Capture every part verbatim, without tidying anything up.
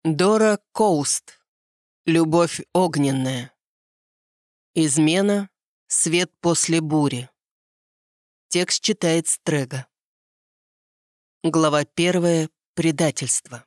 Дора Коуст. Любовь огненная. Измена. Свет после бури. Текст читает Стрега. Глава первая. Предательство.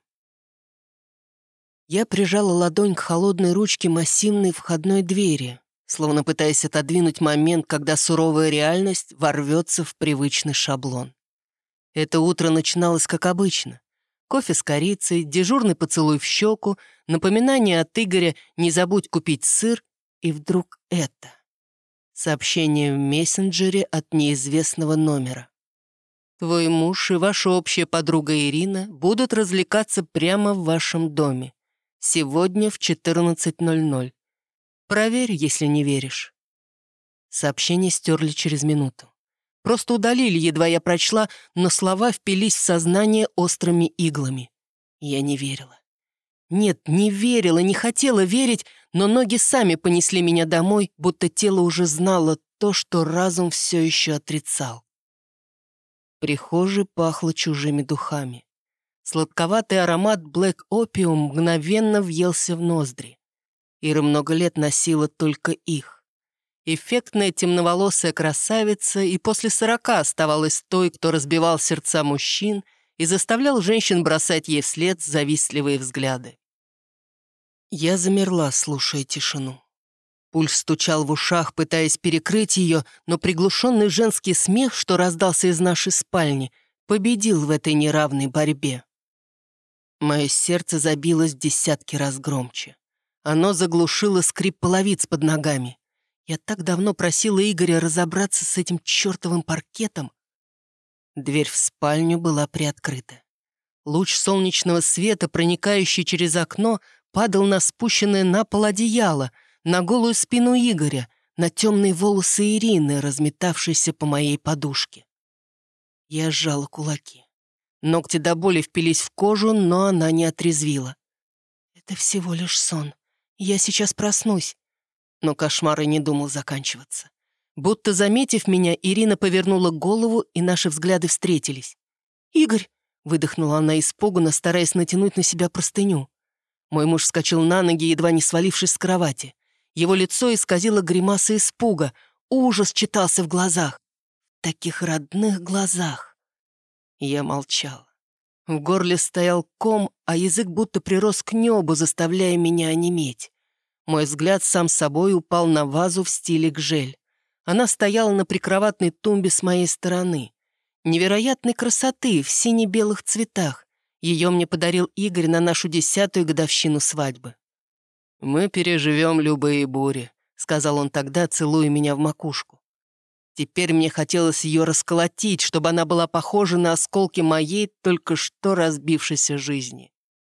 Я прижала ладонь к холодной ручке массивной входной двери, словно пытаясь отодвинуть момент, когда суровая реальность ворвется в привычный шаблон. Это утро начиналось как обычно. Кофе с корицей, дежурный поцелуй в щеку, напоминание от Игоря «не забудь купить сыр», и вдруг это. Сообщение в мессенджере от неизвестного номера. «Твой муж и ваша общая подруга Ирина будут развлекаться прямо в вашем доме. Сегодня в четырнадцать ноль ноль. Проверь, если не веришь». Сообщение стерли через минуту. Просто удалили, едва я прочла, но слова впились в сознание острыми иглами. Я не верила. Нет, не верила, не хотела верить, но ноги сами понесли меня домой, будто тело уже знало то, что разум все еще отрицал. В прихожей пахло чужими духами. Сладковатый аромат Black Opium мгновенно въелся в ноздри. Ира много лет носила только их. Эффектная темноволосая красавица и после сорока оставалась той, кто разбивал сердца мужчин и заставлял женщин бросать ей вслед завистливые взгляды. Я замерла, слушая тишину. Пульс стучал в ушах, пытаясь перекрыть ее, но приглушенный женский смех, что раздался из нашей спальни, победил в этой неравной борьбе. Мое сердце забилось в десятки раз громче. Оно заглушило скрип половиц под ногами. Я так давно просила Игоря разобраться с этим чертовым паркетом. Дверь в спальню была приоткрыта. Луч солнечного света, проникающий через окно, падал на спущенное на пол одеяло, на голую спину Игоря, на темные волосы Ирины, разметавшиеся по моей подушке. Я сжала кулаки. Ногти до боли впились в кожу, но она не отрезвила. «Это всего лишь сон. Я сейчас проснусь». Но кошмар и не думал заканчиваться. Будто заметив меня, Ирина повернула голову, и наши взгляды встретились. «Игорь!» — выдохнула она испуганно, стараясь натянуть на себя простыню. Мой муж вскочил на ноги, едва не свалившись с кровати. Его лицо исказило гримаса испуга. Ужас читался в глазах. В таких родных глазах. Я молчала. В горле стоял ком, а язык будто прирос к небу, заставляя меня онеметь. Мой взгляд сам собой упал на вазу в стиле гжель. Она стояла на прикроватной тумбе с моей стороны. Невероятной красоты, в сине-белых цветах. Ее мне подарил Игорь на нашу десятую годовщину свадьбы. «Мы переживем любые бури», — сказал он тогда, целуя меня в макушку. Теперь мне хотелось ее расколотить, чтобы она была похожа на осколки моей только что разбившейся жизни.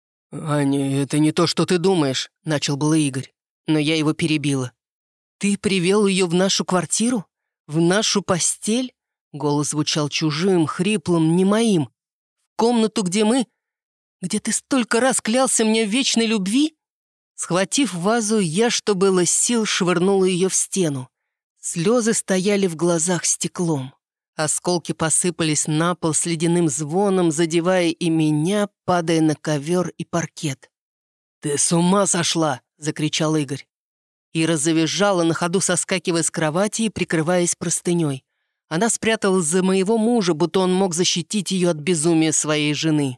«Аня, это не то, что ты думаешь», — начал было Игорь. Но я его перебила. «Ты привел ее в нашу квартиру? В нашу постель?» Голос звучал чужим, хриплым, не моим. «В комнату, где мы... Где ты столько раз клялся мне в вечной любви?» Схватив вазу, я, что было сил, швырнула ее в стену. Слезы стояли в глазах стеклом. Осколки посыпались на пол с ледяным звоном, задевая и меня, падая на ковер и паркет. «Ты с ума сошла!» — закричал Игорь. Ира завизжала, на ходу соскакивая с кровати и прикрываясь простыней. Она спряталась за моего мужа, будто он мог защитить ее от безумия своей жены.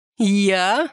«Я?»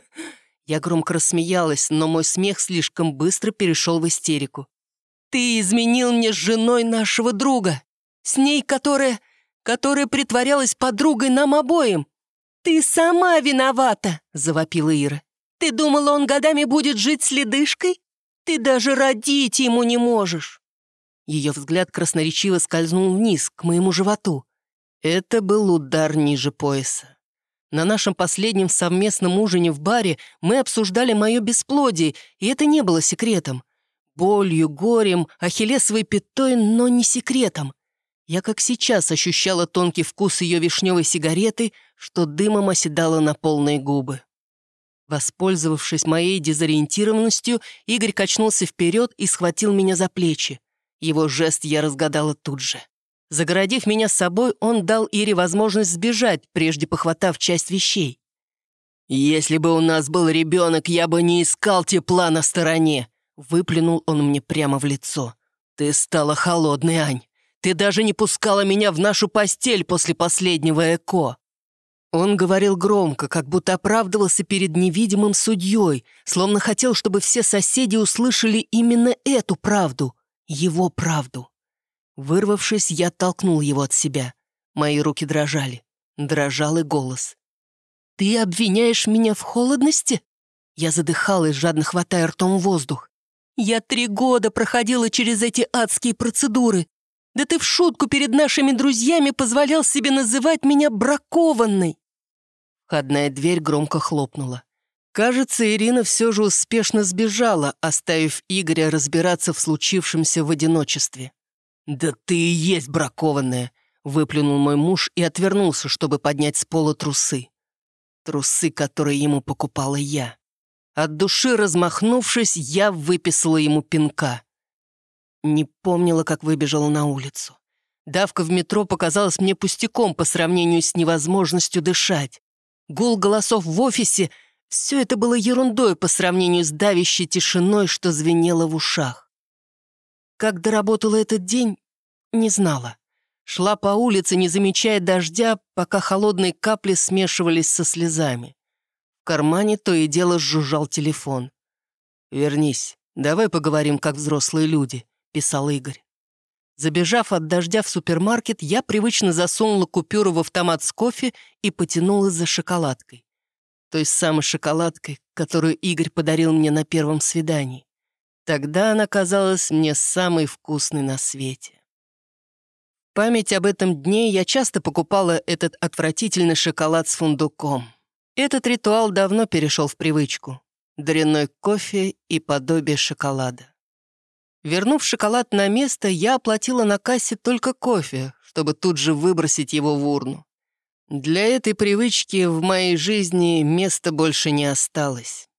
Я громко рассмеялась, но мой смех слишком быстро перешел в истерику. «Ты изменил мне с женой нашего друга, с ней, которая... которая притворялась подругой нам обоим. Ты сама виновата!» — завопила Ира. «Ты думала, он годами будет жить с ледышкой? Ты даже родить ему не можешь!» Ее взгляд красноречиво скользнул вниз, к моему животу. Это был удар ниже пояса. На нашем последнем совместном ужине в баре мы обсуждали мое бесплодие, и это не было секретом. Болью, горем, ахиллесовой пятой, но не секретом. Я как сейчас ощущала тонкий вкус ее вишневой сигареты, что дымом оседала на полные губы. Воспользовавшись моей дезориентированностью, Игорь качнулся вперед и схватил меня за плечи. Его жест я разгадала тут же. Загородив меня с собой, он дал Ире возможность сбежать, прежде похватав часть вещей. «Если бы у нас был ребенок, я бы не искал тепла на стороне!» Выплюнул он мне прямо в лицо. «Ты стала холодной, Ань. Ты даже не пускала меня в нашу постель после последнего ЭКО». Он говорил громко, как будто оправдывался перед невидимым судьей, словно хотел, чтобы все соседи услышали именно эту правду, его правду. Вырвавшись, я толкнул его от себя. Мои руки дрожали. Дрожал и голос. «Ты обвиняешь меня в холодности?» Я задыхалась, жадно хватая ртом воздух. «Я три года проходила через эти адские процедуры. Да ты в шутку перед нашими друзьями позволял себе называть меня бракованной!» Входная дверь громко хлопнула. Кажется, Ирина все же успешно сбежала, оставив Игоря разбираться в случившемся в одиночестве. «Да ты и есть бракованная!» — выплюнул мой муж и отвернулся, чтобы поднять с пола трусы. Трусы, которые ему покупала я. От души размахнувшись, я выписала ему пинка. Не помнила, как выбежала на улицу. Давка в метро показалась мне пустяком по сравнению с невозможностью дышать. Гул голосов в офисе — все это было ерундой по сравнению с давящей тишиной, что звенело в ушах. Как доработала этот день, не знала. Шла по улице, не замечая дождя, пока холодные капли смешивались со слезами. В кармане то и дело жужжал телефон. «Вернись, давай поговорим, как взрослые люди», — писал Игорь. Забежав от дождя в супермаркет, я привычно засунула купюру в автомат с кофе и потянулась за шоколадкой. Той самой шоколадкой, которую Игорь подарил мне на первом свидании. Тогда она казалась мне самой вкусной на свете. В память об этом дне я часто покупала этот отвратительный шоколад с фундуком. Этот ритуал давно перешел в привычку. Дрянной кофе и подобие шоколада. Вернув шоколад на место, я оплатила на кассе только кофе, чтобы тут же выбросить его в урну. Для этой привычки в моей жизни места больше не осталось.